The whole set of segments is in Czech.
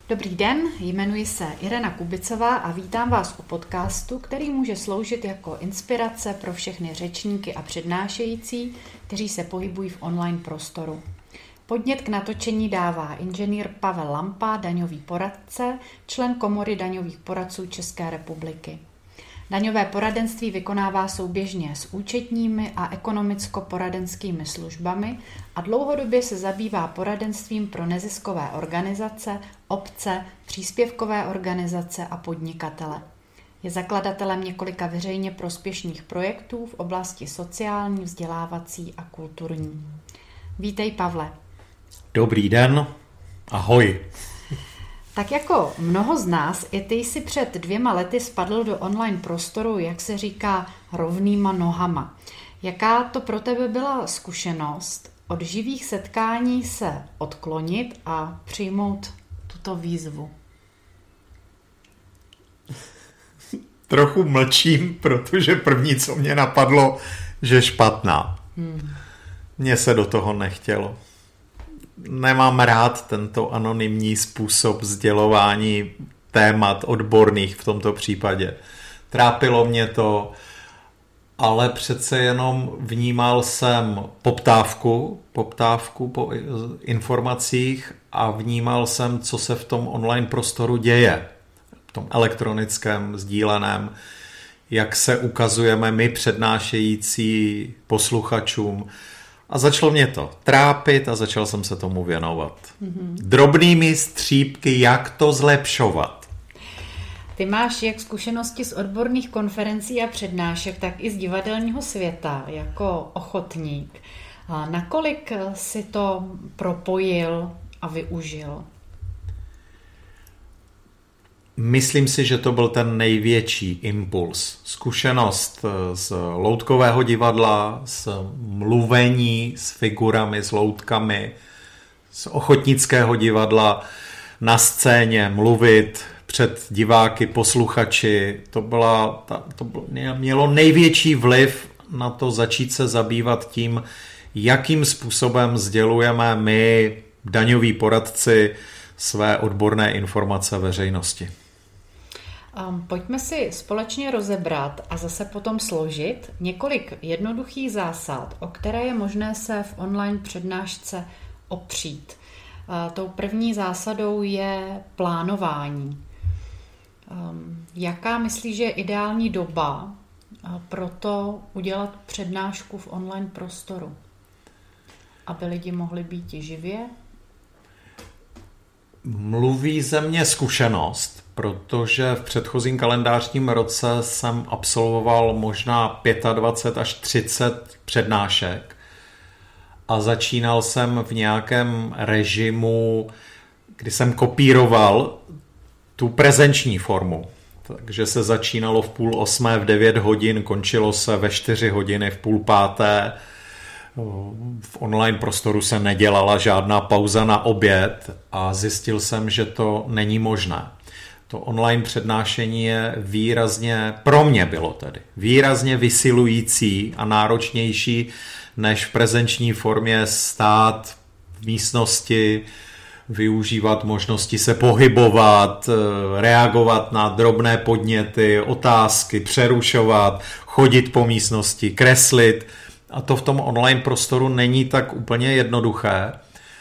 Dobrý den, jmenuji se Irena Kubicová a vítám vás u podcastu, který může sloužit jako inspirace pro všechny řečníky a přednášející, kteří se pohybují v online prostoru. Podnět k natočení dává inženýr Pavel Lampa, daňový poradce, člen Komory daňových poradců České republiky. Daňové poradenství vykonává souběžně s účetními a ekonomicko-poradenskými službami a dlouhodobě se zabývá poradenstvím pro neziskové organizace, obce, příspěvkové organizace a podnikatele. Je zakladatelem několika veřejně prospěšných projektů v oblasti sociální, vzdělávací a kulturní. Vítej, Pavle. Dobrý den, ahoj. Tak jako mnoho z nás, i ty jsi před 2 lety spadl do online prostoru, jak se říká, rovnýma nohama. Jaká to pro tebe byla zkušenost od živých setkání se odklonit a přijmout tuto výzvu? Trochu mlčím, protože první, co mě napadlo, že špatná. Mně se do toho nechtělo. Nemám rád tento anonymní způsob sdělování témat odborných v tomto případě. Trápilo mě to, ale přece jenom vnímal jsem poptávku po informacích a vnímal jsem, co se v tom online prostoru děje. V tom elektronickém, sdíleném, jak se ukazujeme my přednášející posluchačům. A začalo mě to trápit a začal jsem se tomu věnovat. Drobnými střípky, jak to zlepšovat. Ty máš jak zkušenosti z odborných konferencí a přednášek, tak i z divadelního světa jako ochotník. A nakolik si to propojil a využil? Myslím si, že to byl ten největší impuls. Zkušenost z loutkového divadla, z mluvení s figurami, s loutkami, z ochotnického divadla, na scéně mluvit před diváky, posluchači. To mělo největší vliv na to začít se zabývat tím, jakým způsobem sdělujeme my, daňoví poradci, své odborné informace veřejnosti. Pojďme si společně rozebrat a zase potom složit několik jednoduchých zásad, o které je možné se v online přednášce opřít. Tou první zásadou je plánování. Jaká myslíš, že je ideální doba pro to udělat přednášku v online prostoru? Aby lidi mohli být živě? Mluví ze mě zkušenost, protože v předchozím kalendářním roce jsem absolvoval možná 25 až 30 přednášek a začínal jsem v nějakém režimu, kdy jsem kopíroval tu prezenční formu. Takže se začínalo v 7:30, v 9 hodin, končilo se ve 4 hodiny, v 4:30. V online prostoru se nedělala žádná pauza na oběd a zjistil jsem, že to není možné. To online přednášení je výrazně, pro mě bylo tedy, výrazně vysilující a náročnější, než v prezenční formě stát v místnosti, využívat možnosti se pohybovat, reagovat na drobné podněty, otázky, přerušovat, chodit po místnosti, kreslit. A to v tom online prostoru není tak úplně jednoduché.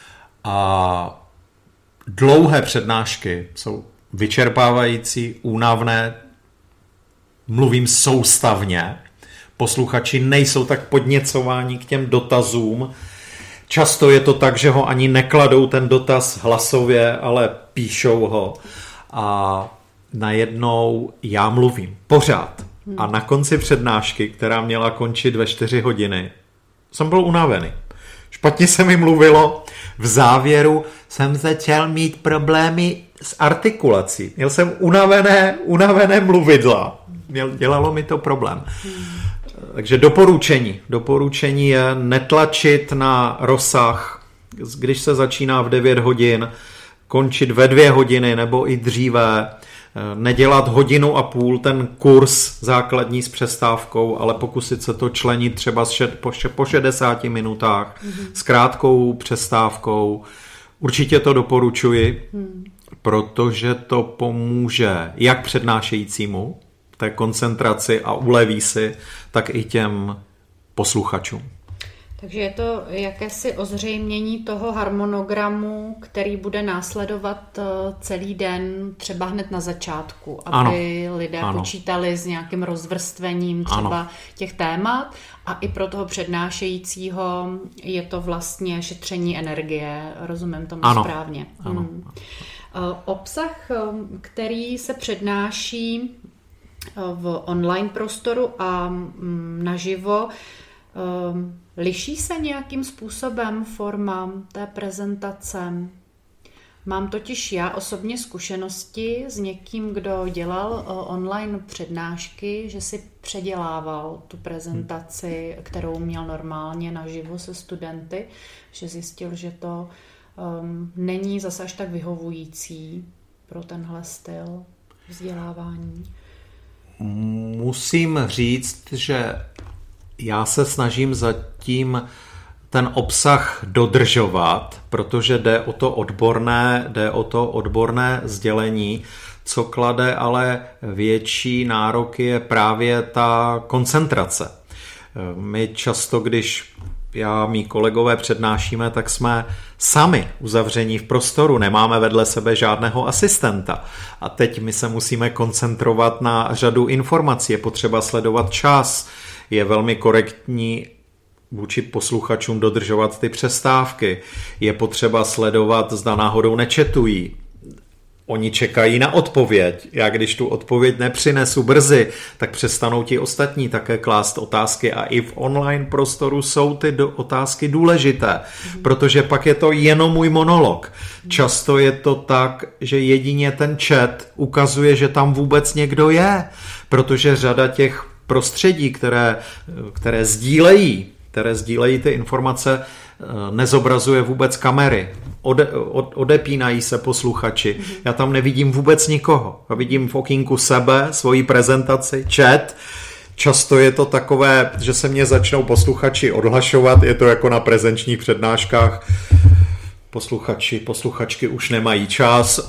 A dlouhé přednášky jsou vyčerpávající, únavné, mluvím soustavně. Posluchači nejsou tak podněcováni k těm dotazům. Často je to tak, že ho ani nekladou ten dotaz hlasově, ale píšou ho. A najednou já mluvím pořád. A na konci přednášky, která měla končit ve 4 hodiny, jsem byl unavený. Špatně se mi mluvilo. V závěru jsem začal mít problémy s artikulací. Měl jsem unavené mluvidla. Dělalo mi to problém. Takže doporučení je netlačit na rozsah, když se začíná v 9 hodin, končit ve 2 hodiny nebo i dříve, nedělat 1,5 hodiny ten kurz základní s přestávkou, ale pokusit se to členit třeba po 60 minutách s krátkou přestávkou. Určitě to doporučuji, protože to pomůže jak přednášejícímu, té koncentraci a uleví si, tak i těm posluchačům. Takže je to jakési ozřejmění toho harmonogramu, který bude následovat celý den, třeba hned na začátku, aby lidé počítali s nějakým rozvrstvením třeba těch témat, a i pro toho přednášejícího je to vlastně šetření energie, rozumím tomu správně. Ano. Obsah, který se přednáší v online prostoru a naživo, liší se nějakým způsobem forma té prezentace? Mám totiž já osobně zkušenosti s někým, kdo dělal online přednášky, že si předělával tu prezentaci, kterou měl normálně naživo se studenty, že zjistil, že to není zase až tak vyhovující pro tenhle styl vzdělávání. Musím říct, že já se snažím zatím ten obsah dodržovat, protože jde o to odborné sdělení, co klade ale větší nároky je právě ta koncentrace. My často, když mí kolegové přednášíme, tak jsme sami uzavření v prostoru, nemáme vedle sebe žádného asistenta. A teď my se musíme koncentrovat na řadu informací, je potřeba sledovat čas, je velmi korektní vůči posluchačům dodržovat ty přestávky, je potřeba sledovat, zda náhodou nečetují. Oni čekají na odpověď. Já když tu odpověď nepřinesu brzy, tak přestanou ti ostatní také klást otázky a i v online prostoru jsou ty otázky důležité, protože pak je to jenom můj monolog. Často je to tak, že jedině ten chat ukazuje, že tam vůbec někdo je, protože řada těch prostředí, které sdílejí ty informace, nezobrazuje vůbec kamery. Odepínají se posluchači. Já tam nevidím vůbec nikoho. Já vidím v okýnku sebe, svoji prezentaci, chat. Často je to takové, že se mě začnou posluchači odhlašovat. Je to jako na prezenčních přednáškách. Posluchačky už nemají čas,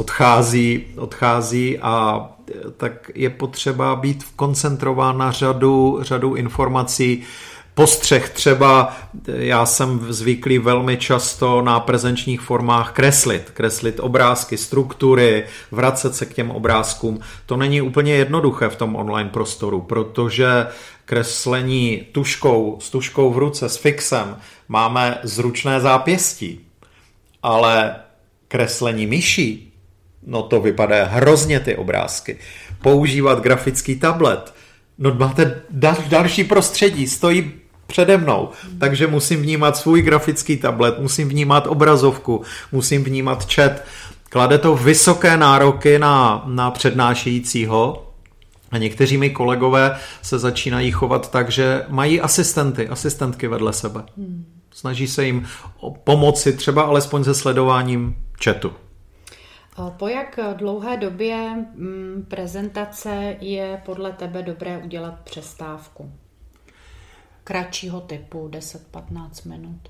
odchází a tak je potřeba být koncentrován na řadu informací. Postřeh třeba, já jsem zvyklý velmi často na prezenčních formách kreslit obrázky, struktury, vracet se k těm obrázkům. To není úplně jednoduché v tom online prostoru, protože kreslení s tužkou v ruce, s fixem, máme zručné zápěstí, ale kreslení myší, no to vypadá hrozně ty obrázky. Používat grafický tablet, no máte další prostředí, stojí přede mnou, takže musím vnímat svůj grafický tablet, musím vnímat obrazovku, musím vnímat chat. Klade to vysoké nároky na přednášejícího a někteří mi kolegové se začínají chovat tak, že mají asistentky vedle sebe. Snaží se jim pomoci třeba alespoň se sledováním chatu. Po jak dlouhé době prezentace je podle tebe dobré udělat přestávku? Kratšího typu, 10-15 minut.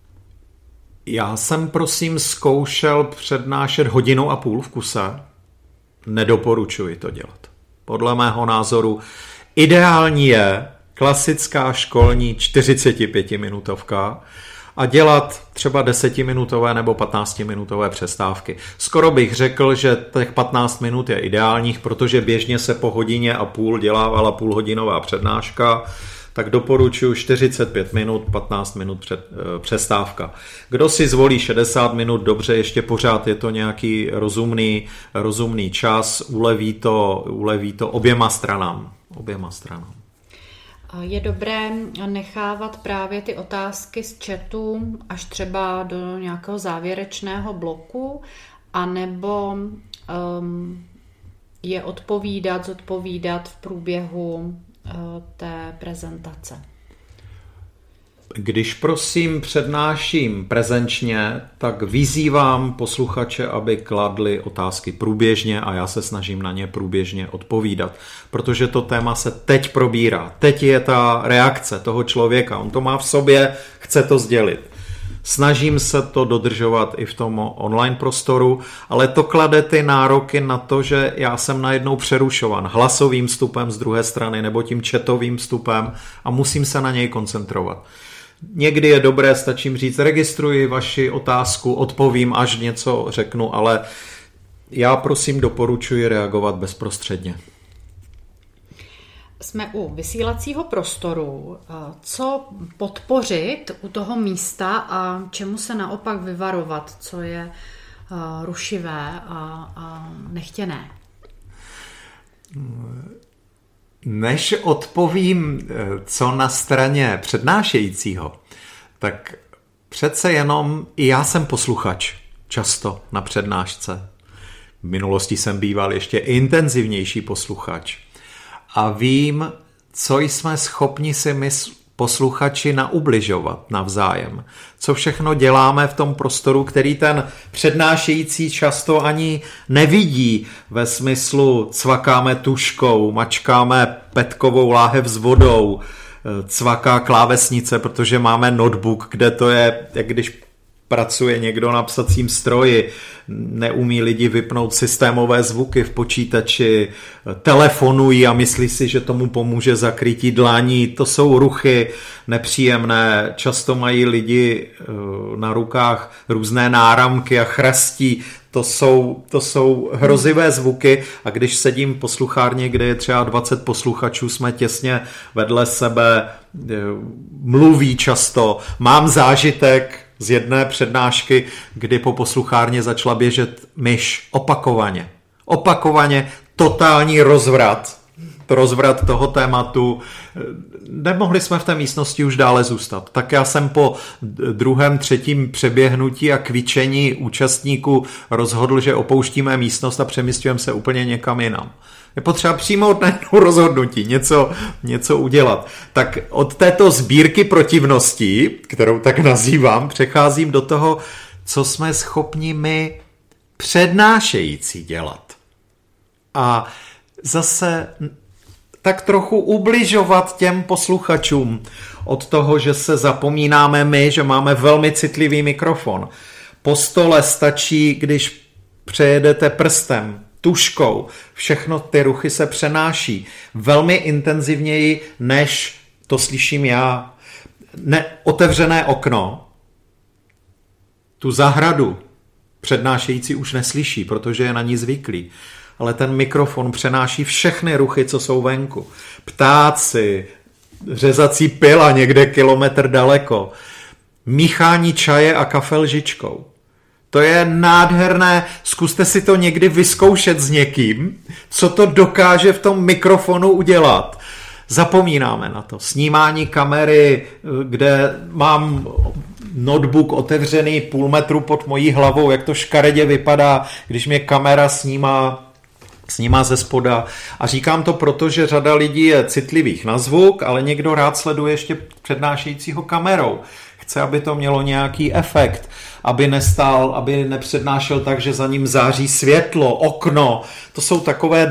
Já jsem prosím zkoušel přednášet 1,5 hodiny v kuse. Nedoporučuji to dělat. Podle mého názoru ideální je klasická školní 45-minutovka a dělat třeba 10-minutové nebo 15-minutové přestávky. Skoro bych řekl, že těch 15 minut je ideálních, protože běžně se po 1,5 hodiny dělávala půlhodinová přednáška, tak doporučuji 45 minut, 15 minut přestávka. Kdo si zvolí 60 minut, dobře, ještě pořád je to nějaký rozumný čas, uleví to oběma stranám. Je dobré nechávat právě ty otázky z chatu až třeba do nějakého závěrečného bloku, anebo je zodpovídat v průběhu té prezentace. Když prosím přednáším prezenčně, tak vyzývám posluchače, aby kladli otázky průběžně a já se snažím na ně průběžně odpovídat, protože to téma se teď probírá. Teď je ta reakce toho člověka, on to má v sobě, chce to sdělit. Snažím se to dodržovat i v tom online prostoru, ale to klade ty nároky na to, že já jsem najednou přerušovan hlasovým vstupem z druhé strany nebo tím chatovým vstupem a musím se na něj koncentrovat. Někdy je dobré, stačím říct, registruji vaši otázku, odpovím, až něco řeknu, ale já prosím doporučuji reagovat bezprostředně. Jsme u vysílacího prostoru. Co podpořit u toho místa a čemu se naopak vyvarovat, co je rušivé a nechtěné? Než odpovím, co na straně přednášejícího, tak přece jenom i já jsem posluchač často na přednášce. V minulosti jsem býval ještě intenzivnější posluchač. A vím, co jsme schopni si my posluchači naubližovat navzájem. Co všechno děláme v tom prostoru, který ten přednášející často ani nevidí, ve smyslu cvakáme tužkou, mačkáme petkovou láhev s vodou, cvaká klávesnice, protože máme notebook, kde to je, jak když pracuje někdo na psacím stroji, neumí lidi vypnout systémové zvuky v počítači, telefonují a myslí si, že tomu pomůže zakrytí dlaní. To jsou ruchy nepříjemné. Často mají lidi na rukách různé náramky a chrastí. To jsou hrozivé zvuky a když sedím v posluchárně, kde je třeba 20 posluchačů, jsme těsně vedle sebe, mluví často. Mám zážitek z jedné přednášky, kdy po posluchárně začala běžet myš opakovaně, totální rozvrat toho tématu. Nemohli jsme v té místnosti už dále zůstat. Tak já jsem po druhém, třetím přeběhnutí a kvičení účastníků rozhodl, že opouštíme místnost a přemístujeme se úplně někam jinam. Je potřeba přijmout na jednou rozhodnutí, něco udělat. Tak od této sbírky protivností, kterou tak nazývám, přecházím do toho, co jsme schopni my přednášející dělat. A zase tak trochu ubližovat těm posluchačům od toho, že se zapomínáme my, že máme velmi citlivý mikrofon. Po stole stačí, když přejedete prstem, tužkou, všechno ty ruchy se přenáší velmi intenzivněji, než to slyším já. Otevřené okno, tu zahradu přednášející už neslyší, protože je na ní zvyklý. Ale ten mikrofon přenáší všechny ruchy, co jsou venku. Ptáci, řezací pila někde kilometr daleko, míchání čaje a kafe lžičkou. To je nádherné, zkuste si to někdy vyzkoušet s někým, co to dokáže v tom mikrofonu udělat. Zapomínáme na to. Snímání kamery, kde mám notebook otevřený půl metru pod mojí hlavou, jak to škaredě vypadá, když mě kamera snímá ze spoda. A říkám to proto, že řada lidí je citlivých na zvuk, ale někdo rád sleduje ještě přednášejícího kamerou. Chce, aby to mělo nějaký efekt, aby nepřednášel tak, že za ním září světlo, okno. To jsou takové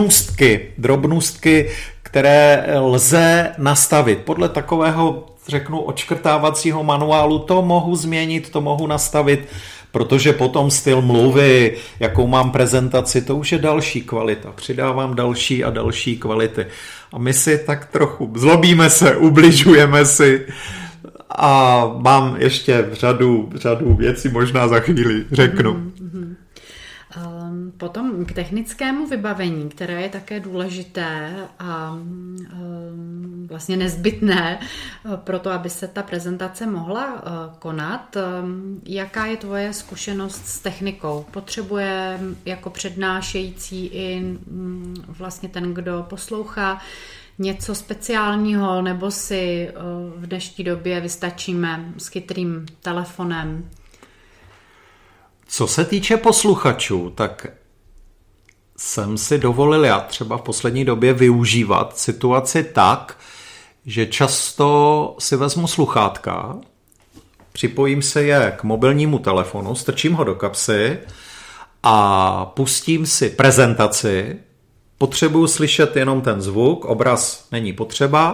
drobnůstky, které lze nastavit. Podle takového, řeknu, odškrtávacího manuálu to mohu změnit, to mohu nastavit, protože potom styl mluvy, jakou mám prezentaci, to už je další kvalita. Přidávám další a další kvality. A my si tak trochu zlobíme se, ubližujeme si a mám ještě řadu věcí, možná za chvíli řeknu. Potom k technickému vybavení, které je také důležité a vlastně nezbytné pro to, aby se ta prezentace mohla konat. Jaká je tvoje zkušenost s technikou? Potřebuje jako přednášející i vlastně ten, kdo poslouchá, něco speciálního, nebo si v dnešní době vystačíme s chytrým telefonem? Co se týče posluchačů, tak jsem si dovolil já třeba v poslední době využívat situaci tak, že často si vezmu sluchátka, připojím se je k mobilnímu telefonu, strčím ho do kapsy a pustím si prezentaci. Potřebuju slyšet jenom ten zvuk, obraz není potřeba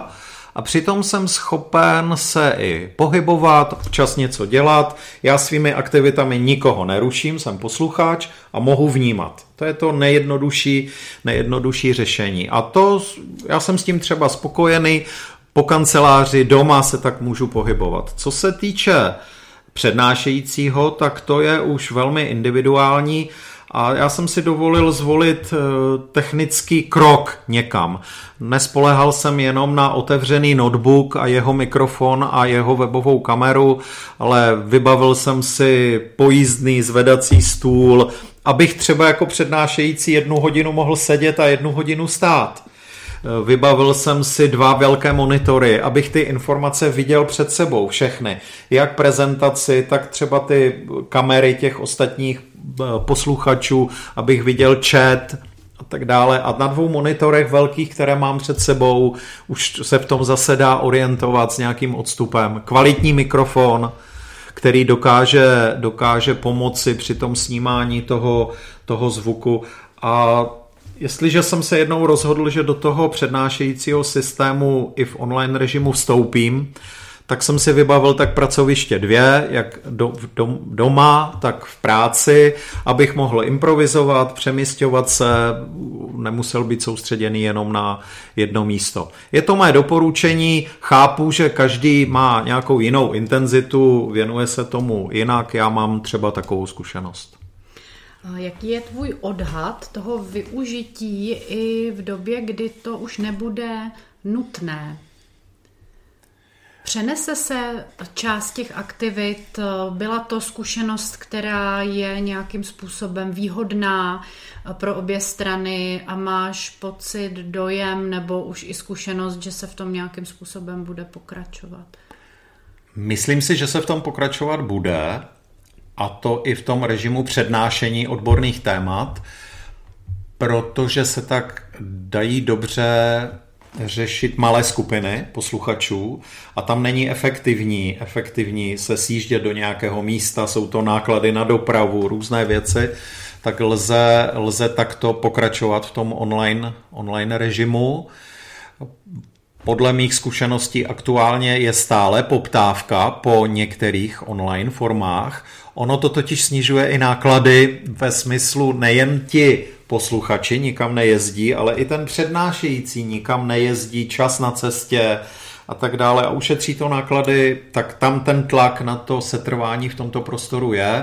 a přitom jsem schopen se i pohybovat, občas něco dělat. Já svými aktivitami nikoho neruším, jsem posluchač a mohu vnímat. To je to nejjednodušší řešení. A to, já jsem s tím třeba spokojený, po kanceláři, doma se tak můžu pohybovat. Co se týče přednášejícího, tak to je už velmi individuální a já jsem si dovolil zvolit technický krok někam. Nespolehal jsem jenom na otevřený notebook a jeho mikrofon a jeho webovou kameru, ale vybavil jsem si pojízdný zvedací stůl, abych třeba jako přednášející 1 hodinu mohl sedět a 1 hodinu stát. Vybavil jsem si 2 velké monitory, abych ty informace viděl před sebou, všechny. Jak prezentaci, tak třeba ty kamery těch ostatních posluchačů, abych viděl chat a tak dále. A na 2 monitorech velkých, které mám před sebou, už se v tom zase dá orientovat s nějakým odstupem. Kvalitní mikrofon, který dokáže pomoci při tom snímání toho zvuku. A jestliže jsem se jednou rozhodl, že do toho přednášejícího systému i v online režimu vstoupím, tak jsem si vybavil tak pracoviště 2, jak doma, tak v práci, abych mohl improvizovat, přemísťovat se, nemusel být soustředěný jenom na jedno místo. Je to moje doporučení, chápu, že každý má nějakou jinou intenzitu, věnuje se tomu jinak, já mám třeba takovou zkušenost. Jaký je tvůj odhad toho využití i v době, kdy to už nebude nutné? Přenese se část těch aktivit? Byla to zkušenost, která je nějakým způsobem výhodná pro obě strany a máš pocit, dojem nebo už i zkušenost, že se v tom nějakým způsobem bude pokračovat? Myslím si, že se v tom pokračovat bude. A to i v tom režimu přednášení odborných témat, protože se tak dají dobře řešit malé skupiny posluchačů a tam není efektivní se sjíždět do nějakého místa, jsou to náklady na dopravu, různé věci, tak lze takto pokračovat v tom online režimu. Podle mých zkušeností aktuálně je stále poptávka po některých online formách. Ono to totiž snižuje i náklady ve smyslu nejen ti posluchači nikam nejezdí, ale i ten přednášející nikam nejezdí, čas na cestě a tak dále a ušetří to náklady, tak tam ten tlak na to setrvání v tomto prostoru je.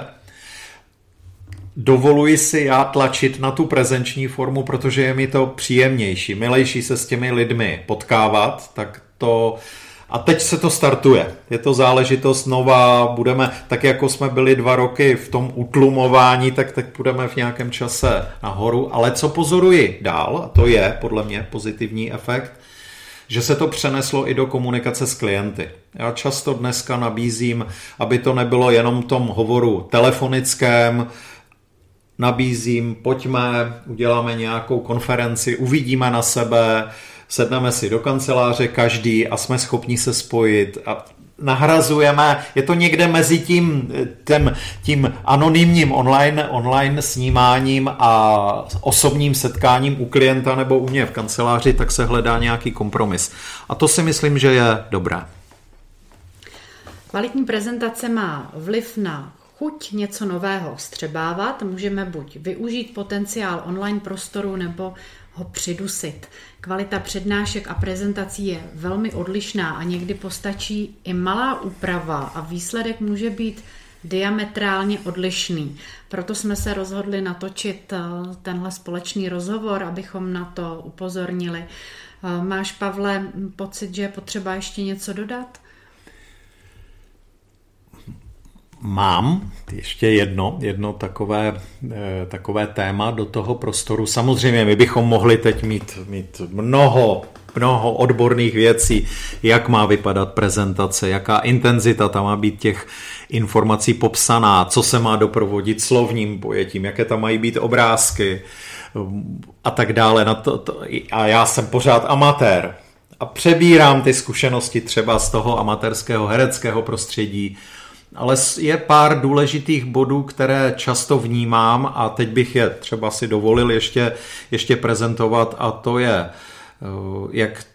Dovoluji si já tlačit na tu prezenční formu, protože je mi to příjemnější, milejší se s těmi lidmi potkávat, tak to... A teď se to startuje. Je to záležitost nová, budeme, tak jako jsme byli 2 roky v tom utlumování, tak teď budeme v nějakém čase nahoru. Ale co pozoruji dál, a to je podle mě pozitivní efekt, že se to přeneslo i do komunikace s klienty. Já často dneska nabízím, aby to nebylo jenom v tom hovoru telefonickém, nabízím, pojďme, uděláme nějakou konferenci, uvidíme na sebe, sedneme si do kanceláře každý a jsme schopni se spojit a nahrazujeme, je to někde mezi tím anonymním online snímáním a osobním setkáním u klienta nebo u mě v kanceláři, tak se hledá nějaký kompromis. A to si myslím, že je dobré. Kvalitní prezentace má vliv na chuť něco nového vstřebávat. Můžeme buď využít potenciál online prostoru nebo ho přidusit. Kvalita přednášek a prezentací je velmi odlišná a někdy postačí i malá úprava a výsledek může být diametrálně odlišný. Proto jsme se rozhodli natočit tenhle společný rozhovor, abychom na to upozornili. Máš, Pavle, pocit, že je potřeba ještě něco dodat? Mám ještě jedno takové téma do toho prostoru. Samozřejmě my bychom mohli teď mít mnoho odborných věcí, jak má vypadat prezentace, jaká intenzita tam má být těch informací popsaná, co se má doprovodit slovním pojetím, jaké tam mají být obrázky a tak dále. A já jsem pořád amatér a přebírám ty zkušenosti třeba z toho amatérského hereckého prostředí. Ale je pár důležitých bodů, které často vnímám a teď bych je třeba si dovolil ještě prezentovat a to je, jak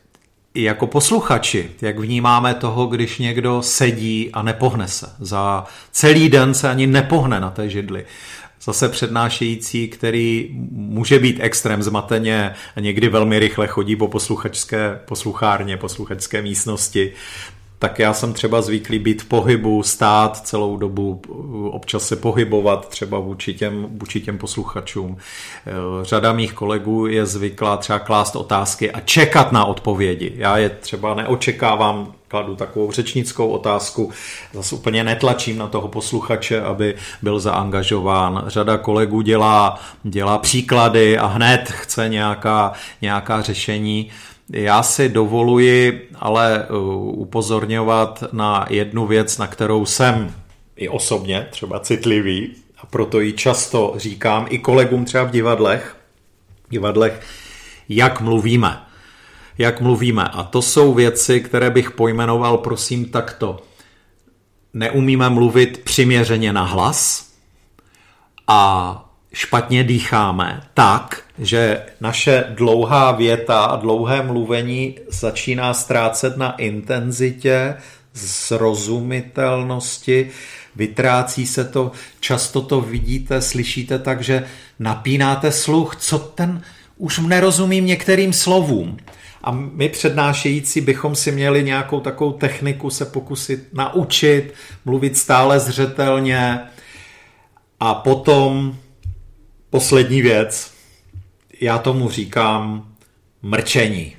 jako posluchači, jak vnímáme toho, když někdo sedí a nepohne se. Za celý den se ani nepohne na té židli. Zase přednášející, který může být extrém zmateně a někdy velmi rychle chodí po posluchárně, posluchačské místnosti, tak já jsem třeba zvyklý být v pohybu, stát celou dobu, občas se pohybovat třeba vůči těm posluchačům. Řada mých kolegů je zvyklá třeba klást otázky a čekat na odpovědi. Já je třeba neočekávám, kladu takovou řečnickou otázku, zase úplně netlačím na toho posluchače, aby byl zaangažován. Řada kolegů dělá příklady a hned chce nějaká řešení. Já si dovoluji ale upozorňovat na jednu věc, na kterou jsem i osobně třeba citlivý a proto ji často říkám i kolegům třeba v divadlech, jak mluvíme. Jak mluvíme. A to jsou věci, které bych pojmenoval, prosím, takto. Neumíme mluvit přiměřeně na hlas a špatně dýcháme tak, že naše dlouhá věta a dlouhé mluvení začíná ztrácet na intenzitě, srozumitelnosti, vytrácí se to, často to vidíte, slyšíte tak, že napínáte sluch, už nerozumím některým slovům. A my přednášející bychom si měli nějakou takovou techniku se pokusit naučit, mluvit stále zřetelně a potom poslední věc, já tomu říkám mrčení.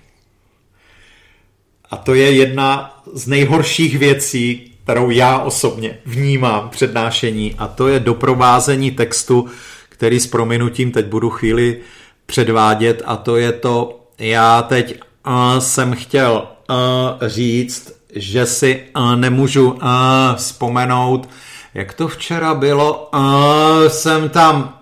A to je jedna z nejhorších věcí, kterou já osobně vnímám v přednášení, a to je doprovázení textu, který s prominutím teď budu chvíli předvádět, a to je to, já teď jsem chtěl říct, že si nemůžu vzpomenout, jak to včera bylo, jsem tam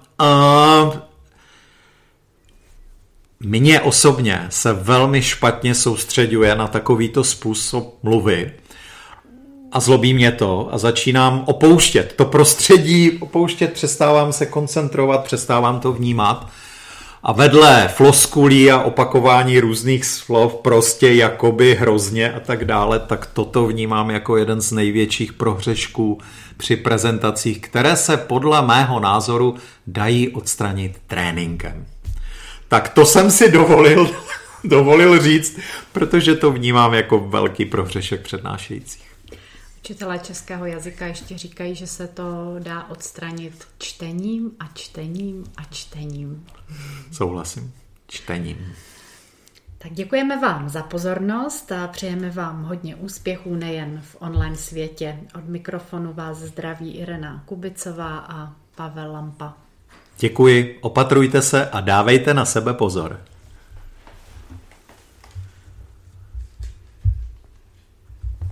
mně osobně se velmi špatně soustředuje na takovýto způsob mluvy a zlobí mě to a začínám opouštět to prostředí, přestávám se koncentrovat, přestávám to vnímat a vedle floskulí a opakování různých slov prostě jakoby hrozně a tak dále, tak toto vnímám jako jeden z největších prohřešků při prezentacích, které se podle mého názoru dají odstranit tréninkem. Tak to jsem si dovolil říct, protože to vnímám jako velký prohřešek přednášejících. Učitelé českého jazyka ještě říkají, že se to dá odstranit čtením a čtením a čtením. Souhlasím. Čtením. Tak děkujeme vám za pozornost a přejeme vám hodně úspěchů nejen v online světě. Od mikrofonu vás zdraví Irena Kubicová a Pavel Lampa. Děkuji, opatrujte se a dávejte na sebe pozor.